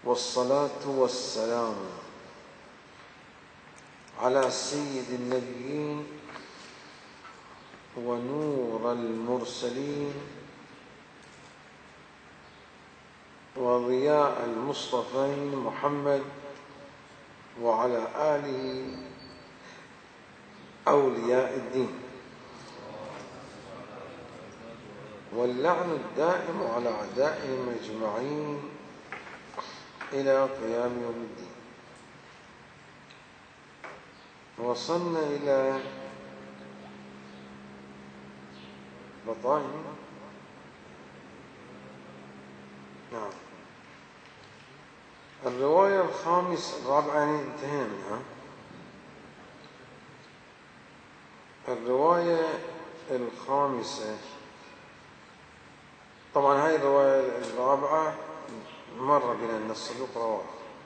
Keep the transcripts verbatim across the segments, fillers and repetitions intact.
والصلاة والسلام على سيد النبيين ونور المرسلين وضياء المصطفين محمد وعلى آله أولياء الدين، واللعن الدائم على أعدائهم أجمعين إلى قيام يوم الدين. وصلنا إلى بطائن نعم الرواية الخامسة الرابعة انتهينا منها. الرواية الخامسة طبعا هاي الرواية الرابعة مر بنا أن الصدوق رواه،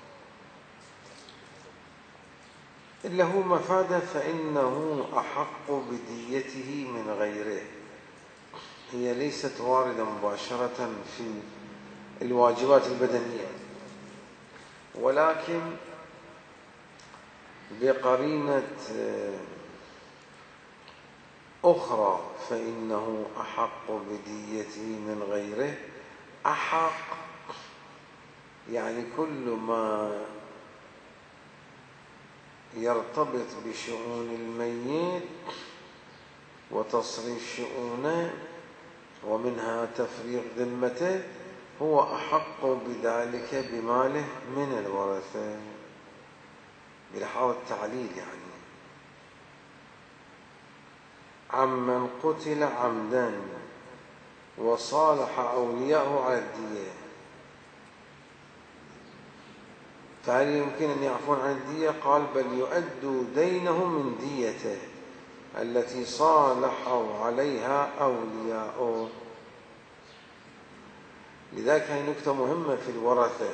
إلا هو مفاده فإنه أحق بديته من غيره. هي ليست واردة مباشرة في الواجبات البدنية، ولكن بقرينة أخرى فإنه أحق بديته من غيره. أحق يعني كل ما يرتبط بشؤون الميت وتصريف شؤونه ومنها تفريغ ذمته هو أحق بذلك بماله من الورثة بلحاظ التعليل. يعني عمن قتل عمدا وصالح أولياءه على الدية، فهل يمكن أن يعفون عن الدية؟ قال بل يؤدوا دينه من ديته التي صالحوا عليها أولياءه. لذلك هي نكتة مهمة في الورثة،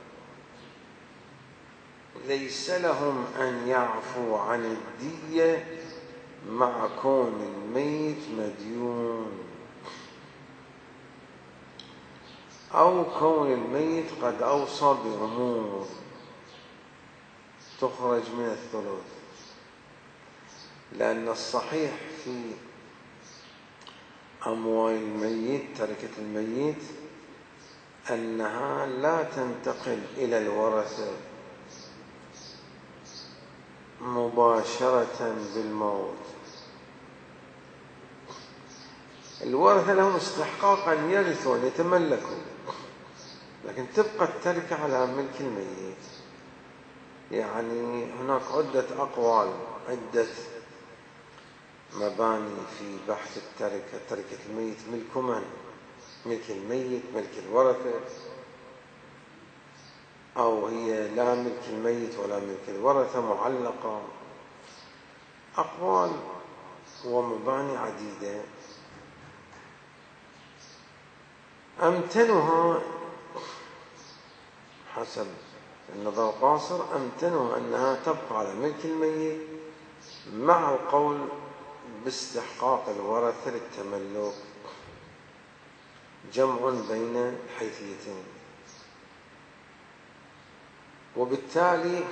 ليس لهم أن يعفوا عن الدية مع كون الميت مديون أو كون الميت قد أوصى بأمور تخرج من الثلث، لأن الصحيح في أموال الميت تركة الميت أنها لا تنتقل إلى الورثة مباشرة بالموت. الورثة لهم استحقاق أن يرثوا أن يتملكوا، لكن تبقى التركة على ملك الميت. يعني هناك عدة أقوال، عدة مباني في بحث التركة. تركة الميت ملك من؟ ملك الميت، ملك الورثة، أو هي لا ملك الميت ولا ملك الورثة، معلقة. أقوال ومباني عديدة. أمتنها حسب النظر القاصر أمتنها أنها تبقى على ملك الميت مع القول باستحقاق الورثة للتملك، جمع بين الحيثيتين. وبالتالي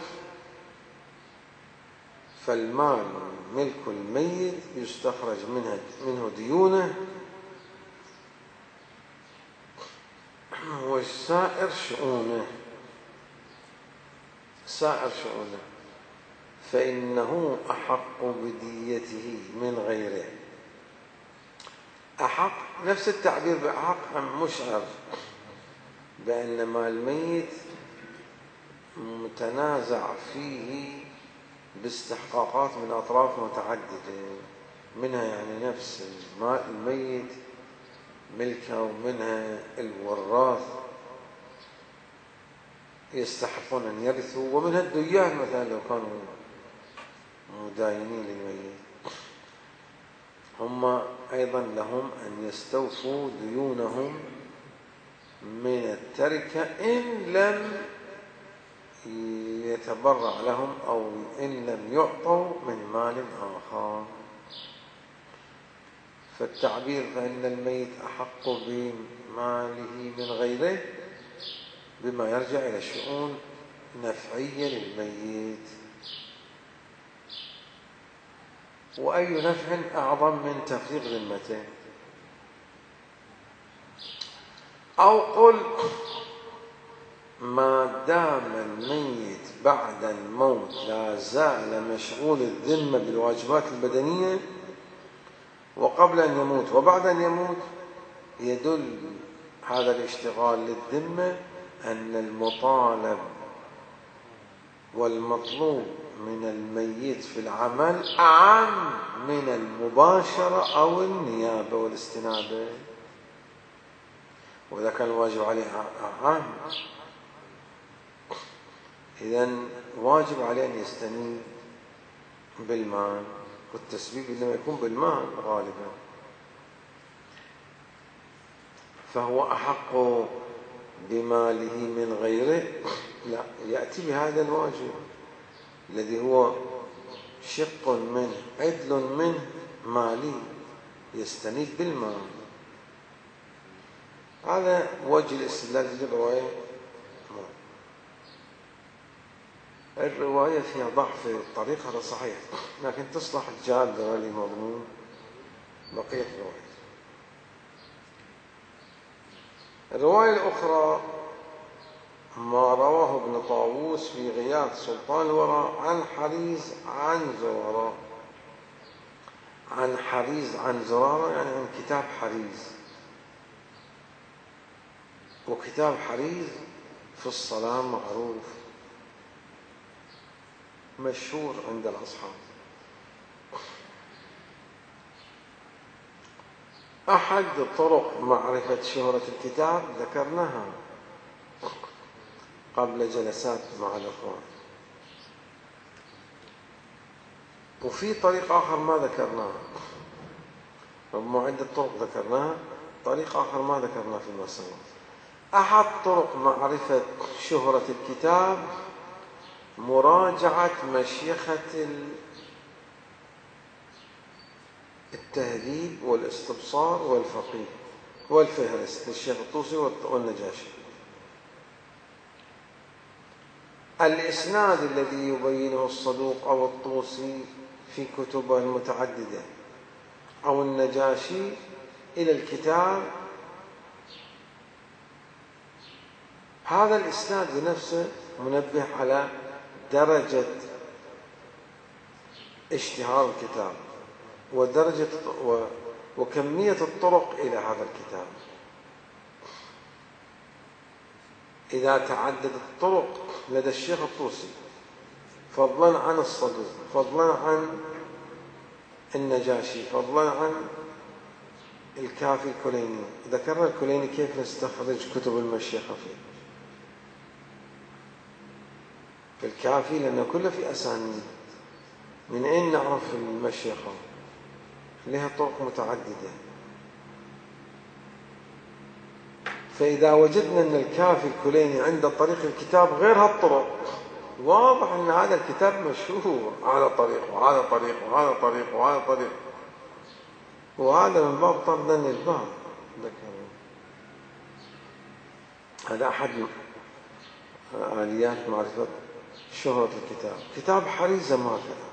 فالمال ملك الميت يستخرج منه, منه ديونه، والسائر شؤونه سائر شؤونه فإنه أحق بديته من غيره. أحق نفس التعبير بأحق مشعر بأن مال الميت متنازع فيه باستحقاقات من أطراف متعددة، منها يعني نفس المال الميت ملكه، ومنها الوراث يستحقون أن يرثوا، ومنها الديان مثلا لو كانوا مداينين للميت هم أيضا لهم أن يستوفوا ديونهم من التركة إن لم يتبرع لهم أو إن لم يعطوا من مال آخر. فالتعبير فإن الميت أحق بماله من غيره بما يرجع إلى شؤون نفعية للميت. وأي نفع أعظم من تفريغ ذمته؟ أو قل ما دام الميت بعد الموت لا زال مشغول الذمة بالواجبات البدنية وقبل أن يموت وبعد أن يموت، يدل هذا الاشتغال للذمة أن المطالب والمطلوب من الميت في العمل أعم من المباشرة أو النيابة والاستنابة. وإذا كان الواجب عليه أعم، إذن واجب عليه أن يستنيب بالمال، والتسبيب لما يكون بالمال غالبا، فهو أحق بماله من غيره. لا، يأتي بهذا الواجب الذي هو شق منه عدل منه مالي، يستنيب بالمال. هذا وجه الاستدلال في الرواية. الرواية فيها ضعف الطريق، هذا صحيح، لكن تصلح الجادة لمضمون بقية الرواية. الرواية الأخرى ما رواه ابن طاووس في غياث سلطان الورى عن حريز عن زرارة، عن حريز عن زرارة يعني عن كتاب حريز، وكتاب حريز في الصلاة معروف مشهور عند الأصحاب. أحد طرق معرفة شهرة الكتاب ذكرناها قبل جلسات مع الأخوان، وفي طريق آخر ما ذكرناه، ربما عدة طرق ذكرناها، طريق آخر ما ذكرناه في المسألة. أحد طرق معرفة شهرة الكتاب مراجعة مشيخة التهذيب والاستبصار والفقيه والفهرست للشيخ الطوسي والنجاشي. الإسناد الذي يبينه الصدوق أو الطوسي في كتبه المتعددة أو النجاشي إلى الكتاب، هذا الإسناد بنفسه منبه على درجة اشتهار الكتاب ودرجة وكمية الطرق إلى هذا الكتاب. إذا تعددت الطرق لدى الشيخ الطوسي فضلا عن الصدوق، فضلا عن النجاشي، فضلا عن الكافي الكليني، ذكرنا الكليني كيف نستخرج كتب المشيخة فيه في الكافي، لأنه كله في أسانيد. من أين نعرف المشيخة؟ لها طرق متعددة. فإذا وجدنا أن الكافي الكليني عند طريق الكتاب غير هالطرق، واضح أن هذا الكتاب مشهور على طريق وهذا طريق وهذا طريق وهذا طريق، وهذا من باب طردا للباب. هذا أحد آليات معرفة شهرة الكتاب. كتاب حريز ما كذا.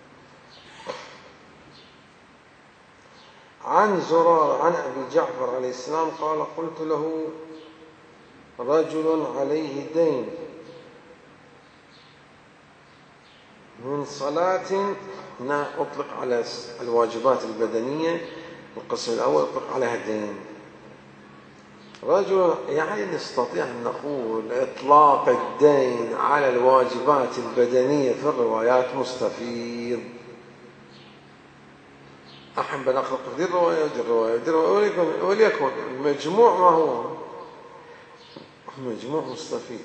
عن زرار عن أبي جعفر عليه السلام قال: قلت له رجل عليه دين من صلاة، أطلق على الواجبات البدنية القسم الأول أطلق عليها الدين. رجل يعني نستطيع أن نقول إطلاق الدين على الواجبات البدنية في الروايات مستفيض. أحب أن أخلق ذي الرواية ودي الرواية ودي الرواية، وليكن المجموع ما هو مجموع مستفيض.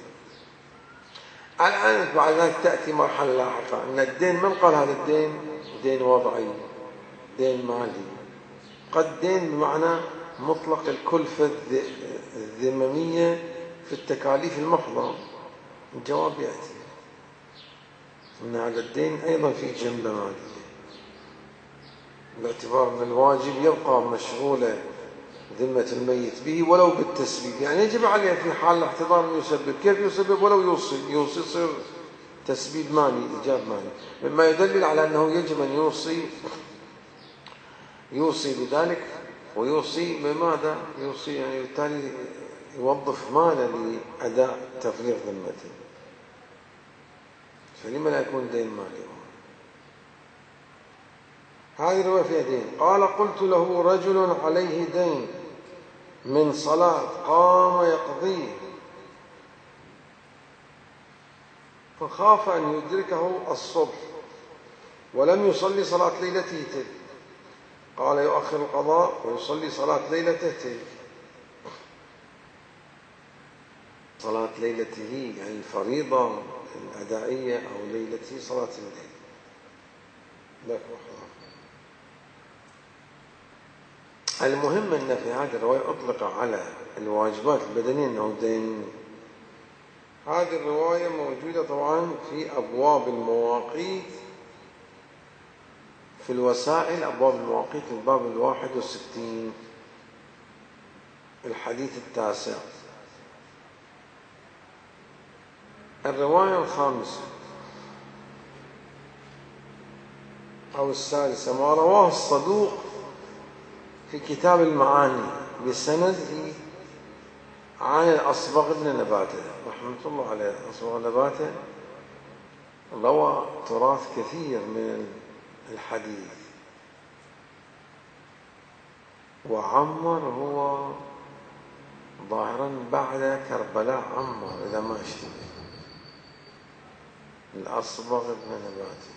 الآن بعد ذلك تأتي مرحلة لاحقة أن الدين، من قال هذا الدين دين وضعي، دين مالي، قد دين بمعنى مطلق الكلفة الذممية في التكاليف المحضة. الجواب يأتي أن هذا الدين أيضا في جنبة مالية، باعتبار أن الواجب يبقى مشغولة ذمة الميت به ولو بالتسبيب، يعني يجب عليه في حال الاحتضار أن يسبب. كيف يسبب؟ ولو يوصي، يوصي يصير تسبيب ماني، إيجاب ماني، مما يدلل على أنه يجب أن يوصي يوصي بذلك. ويوصي بماذا؟ يوصي يعني بالتالي يوظف مالا لأداء تفريغ ذمته، فلما لا يكون دين مالي؟ هذه الرواية فيها دين. قال قلت له رجل عليه دين من صلاة قام يقضيه فخاف أن يدركه الصبح ولم يصلي صلاة ليلته تلك، قال يؤخر القضاء ويصلي صلاة ليلته تلك. صلاة ليلته يعني الفريضة الأدائية أو ليلته صلاة الليل. لك المهم أن في هذه الرواية أطلق على الواجبات البدنية أنه دين. هذه الرواية موجودة طبعا في أبواب المواقيت في الوسائل، أبواب المواقيت الباب الواحد والستين الحديث التاسع. الرواية الخامسة أو السادسة ما رواه الصدوق في كتاب المعاني بسنده عن الأصبغ بن نباتة رحمة الله عليه. الأصبغ بن نباتة روى تراث كثير من الحديث، وعمر هو ظاهرا بعد كربلاء عمر إذا ما اشتبه. الأصبغ بن نباتة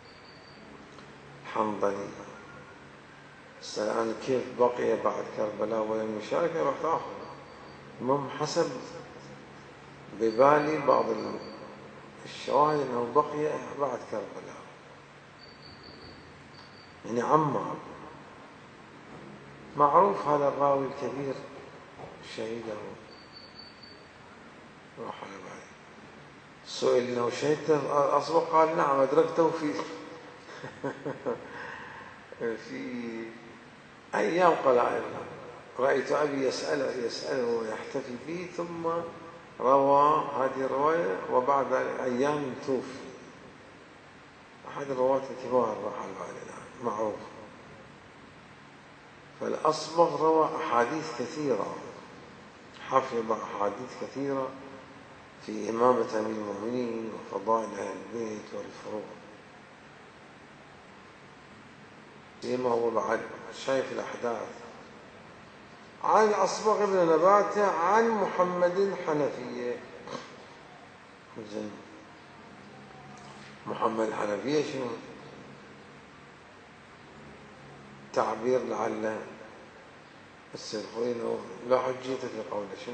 حنظلي. الآن كيف بقي بعد كربلاء ولم يشارك يروح آخر؟ المهم حسب ببالي بعض الشواهد أنه بقي بعد كربلاء، يعني عمار معروف هذا الراوي الكبير شهيده روح على بالي. سئل انه شهدته اصبغ قال نعم ادركته في في ايام قلائل، رايت ابي يساله يساله ويحتفي به ثم روى هذه الروايه وبعد ايام توفي. احد الرواه الكبار راح على بالي معروف. فالأصبغ روى أحاديث كثيرة، حفظ أحاديث كثيرة في إمامة أمير المؤمنين وفضائل أهل البيت والفروع، فيما هو بعد شايف الأحداث. عن الأصبغ بن نباتة عن محمد الحنفية. محمد الحنفية شنو؟ تعبير لعل السلفين لا حجية في قوله شنو؟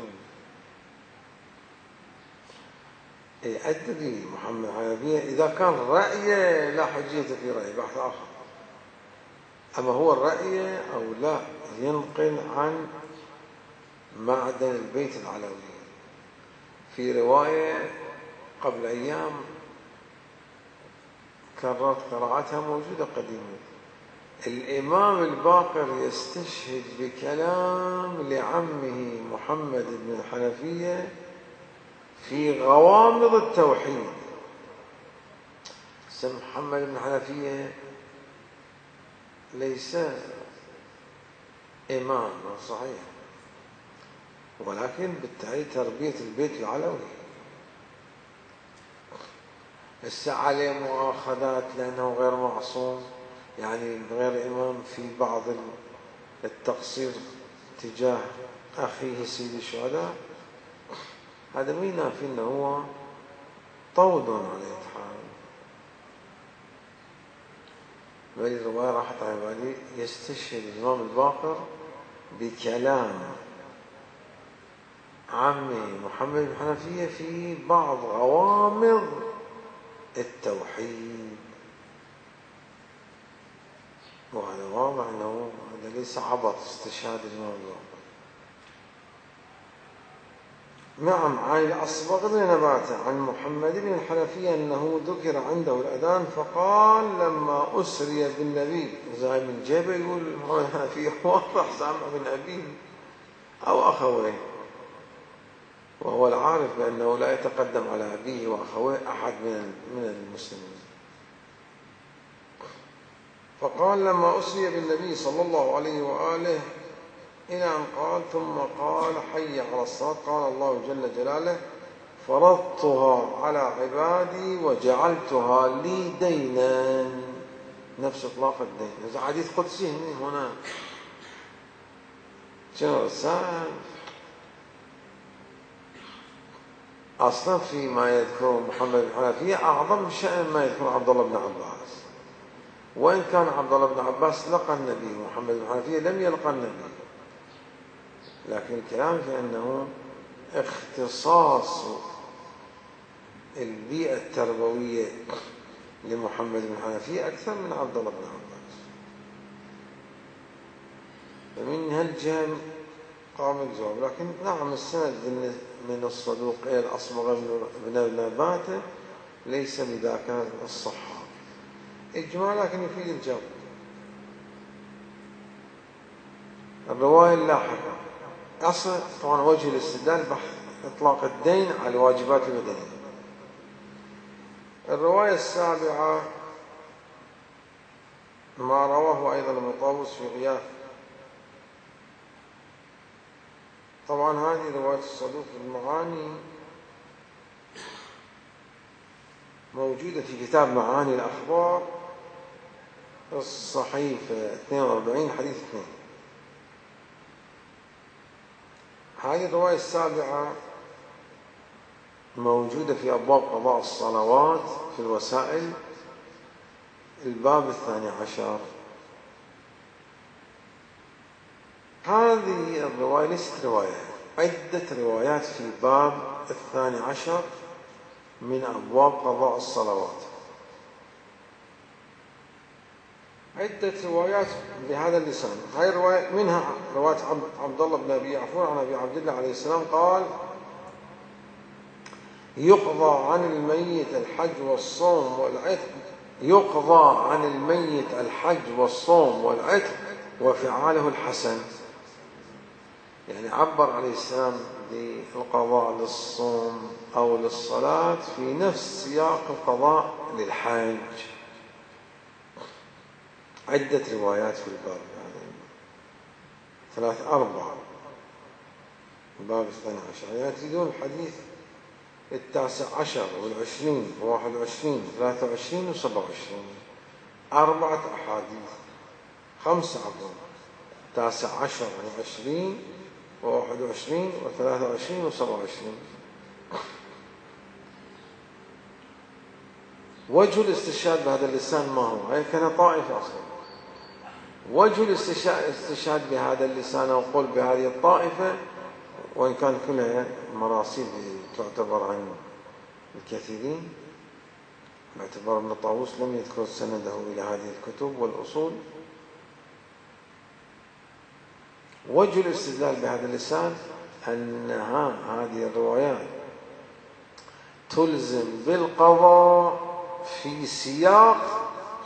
اي أدري محمد الحنفية إذا كان رأيه لا حجية في رأيه بحث آخر، أما هو الرأي أو لا ينقل عن معدن البيت العلوي. في رواية قبل أيام كررت قراءتها موجودة قديما، الإمام الباقر يستشهد بكلام لعمه محمد بن الحنفية في غوامض التوحيد. اسم محمد بن الحنفية ليس إمام صحيح، ولكن بالتالي تربية البيت العلوي لسه عليه مؤاخذات لأنه غير معصوم، يعني غير إمام في بعض التقصير تجاه أخيه سيد الشهداء. هذا مين نافي أنه هو طود على الحال. بهذه الرواية راحت على بالي يستشهد الإمام الباقر بكلام عمي محمد بن الحنفية في بعض غوامض التوحيد، وهذا واضح أنه هذا ليس عبط استشهاد الإمام الباقر. نعم. عن الأصبغ بن نباتة عن محمد بن الحنفية أنه ذكر عنده الأذان فقال لما أسري بالنبي، زي من جيبه يقول محمد الحنفية واضح سامع من أبيه أو أخويه، وهو العارف بأنه لا يتقدم على أبيه وأخويه أحد من من المسلمين. فقال لما أسري بالنبي صلى الله عليه وآله إلى أن قال ثم قال حي على الصلاة، قال الله جل جلاله فرضتها على عبادي وجعلتها لي دينا، نفس إطلاق الدين. هذا حديث قدسي هنا. شنو السالف؟ أصلا فيما يذكر محمد بن الحنفية أعظم شأن ما يذكر عبد الله بن عباس، وإن كان عبد الله بن عباس لقى النبي، محمد بن الحنفية لم يلقى النبي، لكن الكلام في أنه اختصاص البيئة التربوية لمحمد بن الحنفية أكثر من عبد الله بن عباس، فمن هالجهة قام الجواب. لكن نعم السند من الصدوق إلى الأصبغ بن نباتة ليس بذاك الصحة إجماع، لكن يفيد الجواب. الرواية اللاحقة أصل طبعا وجه الاستدلال بحث إطلاق الدين على الواجبات البدنية. الرواية السابعة ما رواه أيضا ابن طاووس في غياث. طبعا هذه رواية الصدوق المعاني موجودة في كتاب معاني الأخبار الصحيفة اثنين وأربعين حديث اثنين. هذه الرواية السابعة موجودة في أبواب قضاء الصلوات في الوسائل الباب الثاني عشر. هذه الرواية ليست رواية، عدة روايات في باب الثاني عشر من أبواب قضاء الصلوات، عدة روايات بهذا اللسان. هاي الرواية منها رواية عبد الله بن أبي عفور عن أبي عبد الله عليه السلام قال يقضى عن الميت الحج والصوم والعتق، يقضى عن الميت الحج والصوم والعتق وفعاله الحسن. يعني عبر عليه السلام بالقضاء للصوم أو للصلاة في نفس سياق القضاء للحج. عدة روايات في الباب، يعني ثلاث أربع الباب الثاني عشر. يعني تريدون الحديث التاسع عشر والعشرين وواحد وعشرين ثلاثة وعشرين وسبعة وعشرين، أربعة أحاديث خمسة عبر تاسع عشر وعشرين وواحد وعشرين وثلاثة وعشرين وسبعة وعشرين. وجه الاستشهاد بهذا اللسان ما هو؟ هي كان طائفة أصلا. وجه الاستشهاد بهذا اللسان أو قول بهذه الطائفة، وإن كان كلها مراسيل تعتبر عن الكثيرين، باعتبار ابن طاووس لم يذكر سنده إلى هذه الكتب والأصول. وجه الاستدلال بهذا اللسان أن هذه الروايات تلزم بالقضاء في سياق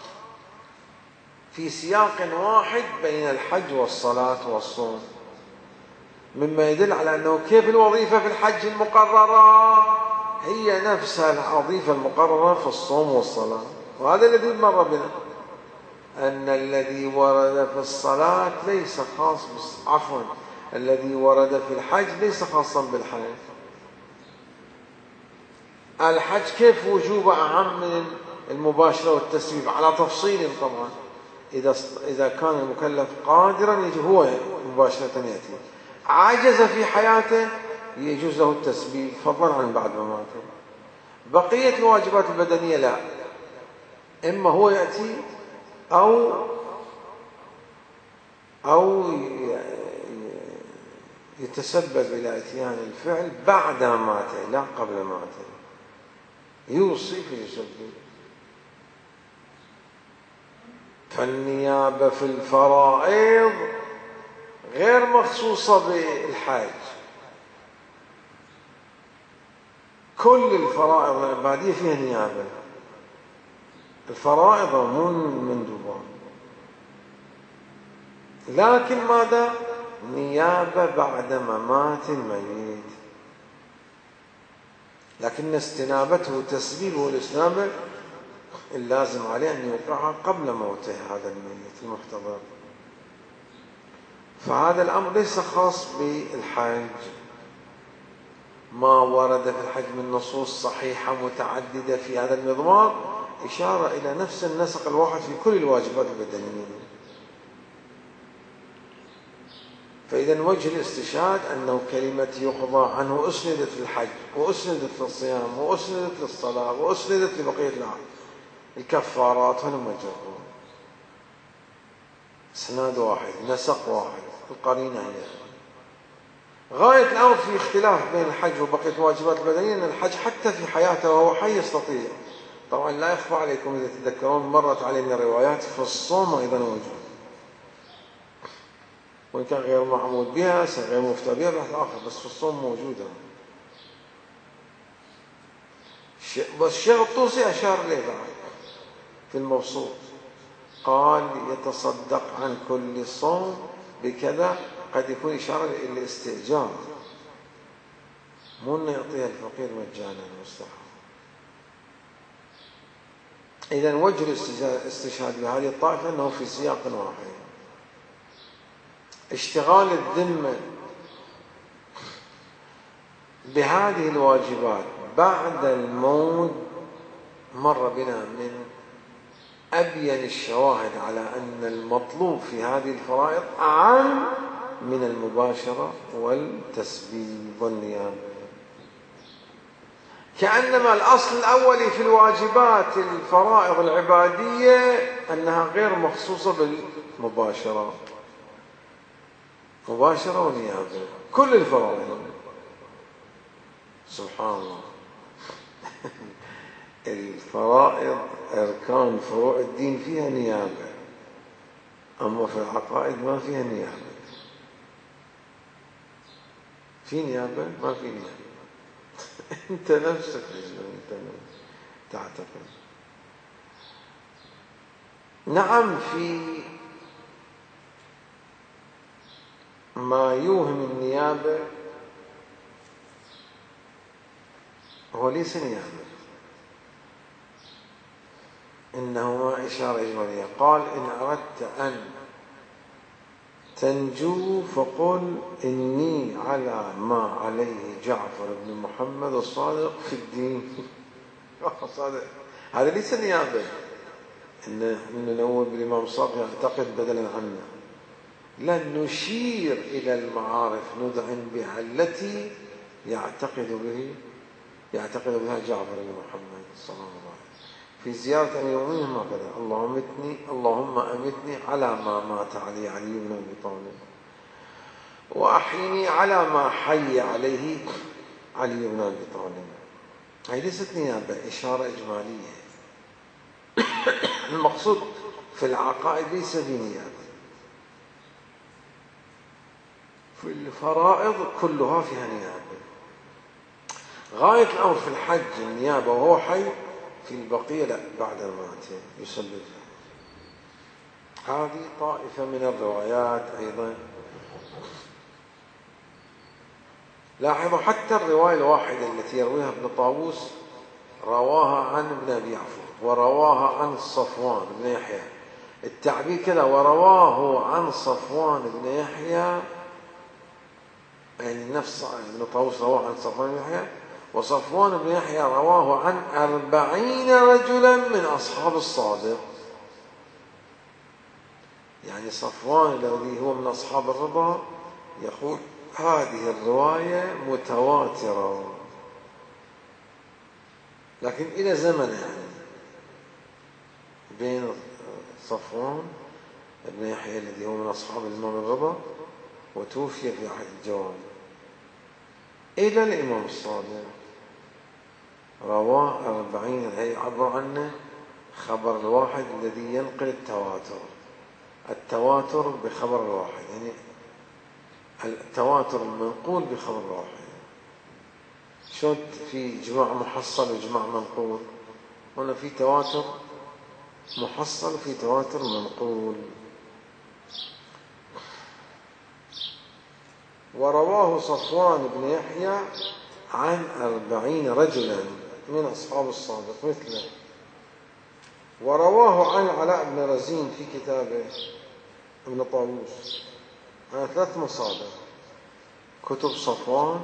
في سياق واحد بين الحج والصلاة والصوم، مما يدل على أنه كيف الوظيفة في الحج المقررة هي نفسها الوظيفة المقررة في الصوم والصلاة. وهذا الذي مر بنا، أن الذي ورد في الصلاة ليس خاص عفوا الذي ورد في الحج ليس خاصا بالحج. الحج كيف وجوبه أهم من المباشرة والتسبيب على تفصيل طبعا. إذا إذا كان المكلف قادرا يجي هو مباشرة يأتي، عجز في حياته يجوز له التسبيب فضلا عن بعد مماته. بقية الواجبات البدنية لا، إما هو يأتي أو أو يتسبب إلى إتيان الفعل بعد مماته لا قبل مماته، يوصي فيسبب. فالنيابة في الفرائض غير مخصوصة بالحاج، كل الفرائض العبادية فيها نيابة، الفرائض مو المندوبات، لكن ماذا؟ نيابة بعد ممات الميت، لكن استنابته وتسبيبه الاستنابة اللازم عليه أن يوقعها قبل موته هذا الميت المحتضر. فهذا الأمر ليس خاص بالحج، ما ورد في الحج من نصوص صحيحة متعددة في هذا المضمار إشارة إلى نفس النسق الواحد في كل الواجبات البدنية. فإذا وجه الاستشهاد أنه كلمة يقضى عنه أسندت للحج وأسندت للصيام وأسندت للصلاة وأسندت لبقية الكفارات، هلم جروا، اسناد واحد، نسق واحد، القرينة هي. غاية الأمر في اختلاف بين الحج وبقية الواجبات البدنية أن الحج حتى في حياته وهو حي يستطيع. طبعا لا يخفى عليكم إذا تتذكرون مرت علينا الروايات في الصوم أيضا موجود، وإن كان غير معمول بها غير مفتى بها بحث آخر، بس في الصوم موجودة. والشيخ الطوسي أشار ليه بعد في المبسوط، قال يتصدق عن كل صوم بكذا، قد يكون إشارة إلى الاستئجار، مو أنه يعطيها الفقير مجانا مستحب. إذن وجه الاستشهاد بهذه الطائفة أنه في سياق واحد. اشتغال الذمة بهذه الواجبات بعد الموت مر بنا من أبين الشواهد على أن المطلوب في هذه الفرائض أعم من المباشرة والتسبيب والنيابة، كأنما الأصل الأولي في الواجبات الفرائض العبادية أنها غير مخصوصة بالمباشرة، مباشرة ونيابة كل الفرائض. سبحان الله. الفرائض أركان فروع الدين فيها نيابة، أما في العقائد ما فيها نيابة. في نيابة ما في نيابة. أنت نفسك أنت نفسك تعتقد. نعم في ما يوهم النيابة هو ليس نيابة، إنه ما إشارة إجمالية. قال إن أردت أن تنجو فقل إني على ما عليه جعفر بن محمد الصادق في الدين. صادق. هذا ليس نيابة إن ننوب بالإمام الصادق يعتقد بدلا عنا، لن نشير إلى المعارف ندعن بها التي يعتقد به يعتقد بها جعفر بن محمد صلى الله عليه وسلم في زيارة أمير المؤمنين هكذا: اللهم أمتني اللهم أمتني على ما مات عليه علي بن أبي طالب، وأحيني على ما حي عليه علي بن أبي طالب. هذه ليست نيابة، إشارة إجمالية. المقصود في العقائد ليس بنيابة، في الفرائض كلها فيها نيابة. غاية الأمر في الحج النيابة وهو حي، في البقية لا، بعد مماته يصلي. هذه طائفة من الروايات أيضا. لاحظوا حتى الرواية الواحدة التي يرويها ابن طاووس رواها عن ابن أبي عفو ورواها عن صفوان بن يحيى، التعبير كذا ورواه عن صفوان بن يحيى، يعني نفس ابن طاووس رواه عن صفوان بن يحيى، وصفوان بن يحيى رواه عن أربعين رجلا من أصحاب الصادق. يعني صفوان الذي هو من أصحاب الرضا يقول هذه الرواية متواترة، لكن إلى زمن يعني بين صفوان بن يحيى الذي هو من أصحاب الإمام الرضا وتوفي في عهد الجواد إلى الإمام الصادق رواه أربعين. هي عبر عنه خبر الواحد الذي ينقل التواتر، التواتر بخبر الواحد، يعني التواتر المنقول بخبر الواحد. شلون في إجماع محصل وإجماع منقول؟ هنا في تواتر محصل وفي تواتر منقول. ورواه صفوان بن يحيى عن أربعين رجلا من أصحاب الصادق مثله. ورواه عن علاء بن رزين في كتابه ابن طاووس عن ثلاث مصادر: كتب صفوان،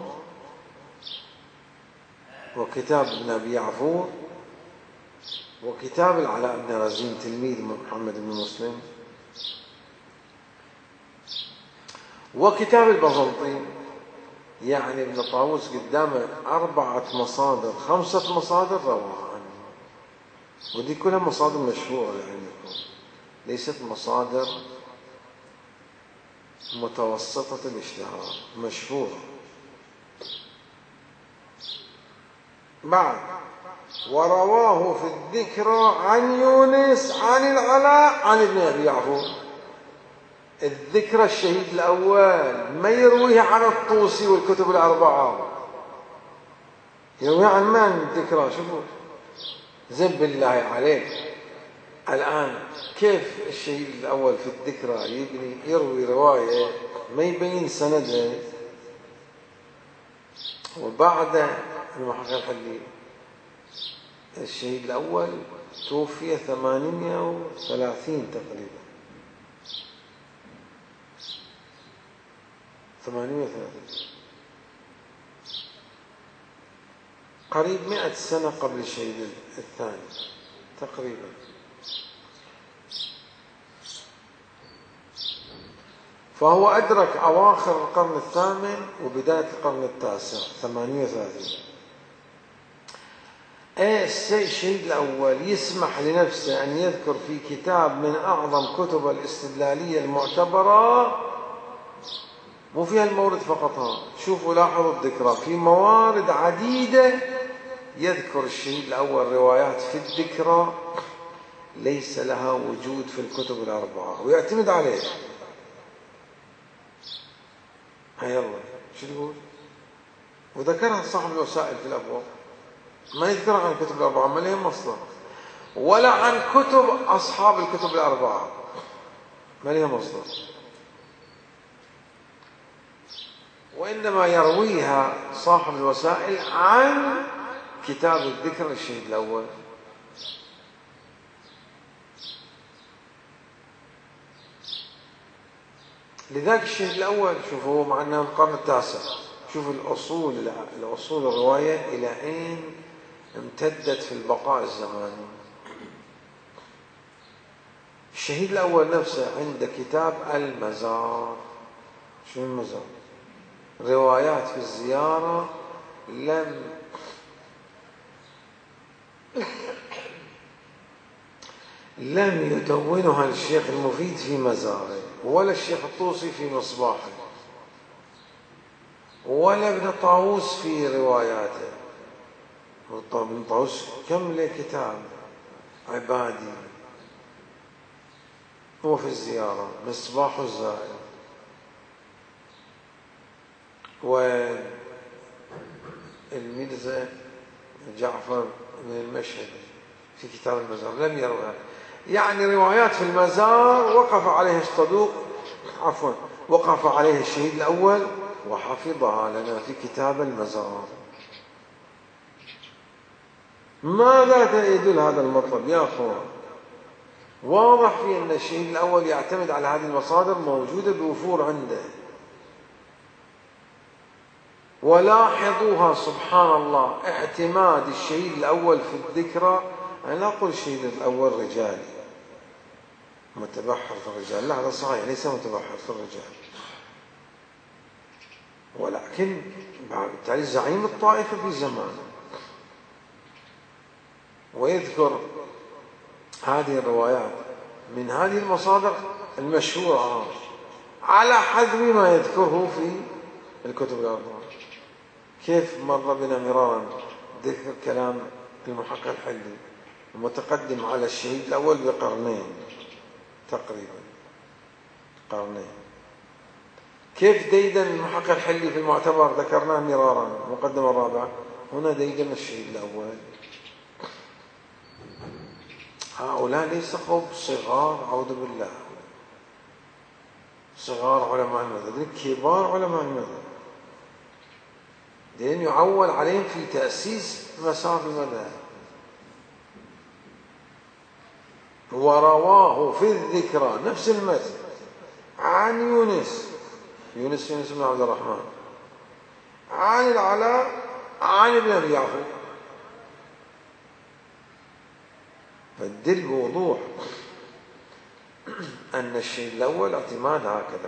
وكتاب ابن أبي يعفور، وكتاب العلاء بن رزين تلميذ محمد بن مسلم، وكتاب البزنطين. يعني ابن طاووس قدامه أربعة مصادر، خمسة مصادر رواها عنه، ودي كلها مصادر مشهورة لعلمكم، ليست مصادر متوسطة الاشتهار، مشهورة. بعد ورواه في الذكرى عن يونس عن العلاء عن ابن أبي يعفور. الذكرى الشهيد الأول ما يرويه عن الطوسي والكتب الأربعة، يرويه عن من الذكرى؟ شوفوا زب بالله عليك، الآن كيف الشهيد الأول في الذكرى يبني يروي رواية ما يبين سندها؟ وبعد المحقق الحلي الشهيد الأول توفي ثمانمائة وثلاثين تقريبا، ثمانمائة وثلاثين، قريب مئة سنة قبل الشهيد الثاني تقريبا. فهو أدرك أواخر القرن الثامن وبداية القرن التاسع، ثمانمائة وثلاثين. ايه الشهيد الأول يسمح لنفسه أن يذكر في كتاب من أعظم كتب الاستدلالية المعتبرة، مو فيها المورد فقط، ها شوفوا لاحظوا الذكرى في موارد عديدة يذكر الشهيد الأول روايات في الذكرى ليس لها وجود في الكتب الأربعة ويعتمد عليه. هيا الله شو تقول؟ وذكرها صاحب الوسائل في الأبواب، ما يذكرها عن الكتب الأربعة، ما لهم مصدر، ولا عن كتب أصحاب الكتب الأربعة، ما لهم مصدر، وإنما يرويها صاحب الوسائل عن كتاب الذكر للشهيد الأول. لذلك الشهيد الأول شوفوا مع أنه القرن التاسع، شوفوا الأصول الأصول الرواية إلى أين امتدت في البقاء الزماني. الشهيد الأول نفسه عنده كتاب المزار. شو المزار؟ روايات في الزيارة لم لم يدونها الشيخ المفيد في مزاره، ولا الشيخ الطوسي في مصباحه، ولا ابن طاووس في رواياته. ابن طاووس كم له كتاب عبادي هو في الزيارة، مصباح الزائر، والميرزا جعفر من المشهد في كتاب المزار لم يروها. يعني روايات في المزار وقف عليها الصدوق عفوا وقف عليها الشهيد الأول وحفظها لنا في كتاب المزار. ماذا يدل هذا المطلب يا أخوان؟ واضح في أن الشهيد الأول يعتمد على هذه المصادر موجودة بوفور عنده. ولاحظوها سبحان الله اعتماد الشهيد الأول في الذكرى. أنا لا أقول الشهيد الأول رجالي متبحر في الرجال، لا هذا صحيح ليس متبحر في الرجال، ولكن بالتالي زعيم الطائفة في زمانه، ويذكر هذه الروايات من هذه المصادر المشهورة على حذف ما يذكره في الكتب الأربعة. كيف مر بنا مرارا ذكر كلام المحقق الحلي المتقدم على الشهيد الأول بقرنين تقريبا، قرنين. كيف ديدن المحقق الحلي في المعتبر ذكرناه مرارا المقدمة الرابعة، هنا ديجن الشهيد الأول. هؤلاء ليس قوم صغار، أعوذ بالله، صغار علماء المذهب، كبار علماء المذهب، دين يعول عليهم في تأسيس مسار المذهب. ورواه في الذكرى نفس المتن عن يونس يونس يونس بن عبد الرحمن عن العلاء عن ابن أبي يعقوب، فالدل بوضوح أن الشيء الأول اعتماد هكذا.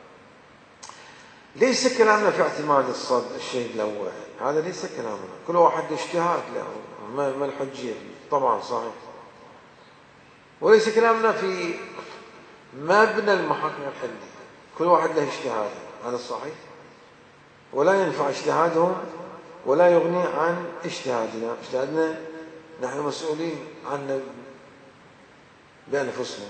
ليس كلامنا في اعتماد الصد الشيء الأول، هذا ليس كلامنا، كل واحد اجتهاد له، ما الحجية طبعا صحيح. وليس كلامنا في مبنى المحقق الحلي، كل واحد له اجتهاد، هذا صحيح، ولا ينفع اجتهادهم ولا يغني عن اجتهادنا. اجتهادنا نحن مسؤولين عنه بأنفسنا.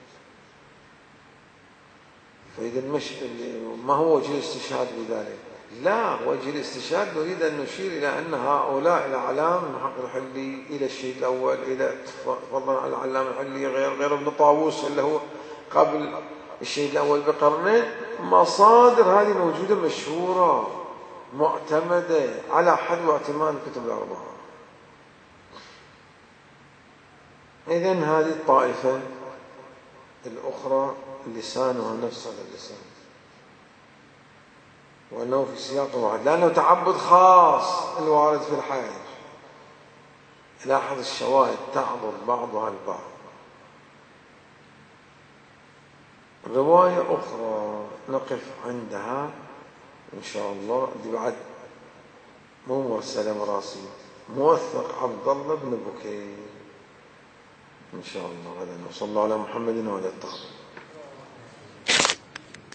فإذا مش ما هو وجه الاستشهاد بذلك؟ لا، وجه الاستشهاد نريد أن نشير إلى أن هؤلاء الأعلام المحقق الحلي إلى الشيء الأول، إلى فضلا العلام الحلي، غير غير ابن طاووس اللي هو قبل الشيء الأول بقرنين، مصادر هذه موجودة مشهورة معتمدة على حد واعتماد الكتب الأربعة. إذن هذه الطائفة الأخرى لسانها نفس هذا اللسان، وأنه في سياق واحد، لأنه تعبد خاص الوارد في الحياة. لاحظ الشواهد تعضد بعضها البعض. رواية أخرى نقف عندها إن شاء الله، دي بعد مو مرسلة مراسيل، موثق عبد الله بن بكير إن شاء الله غدا. وصلى الله على محمد وعلى الطاهرين.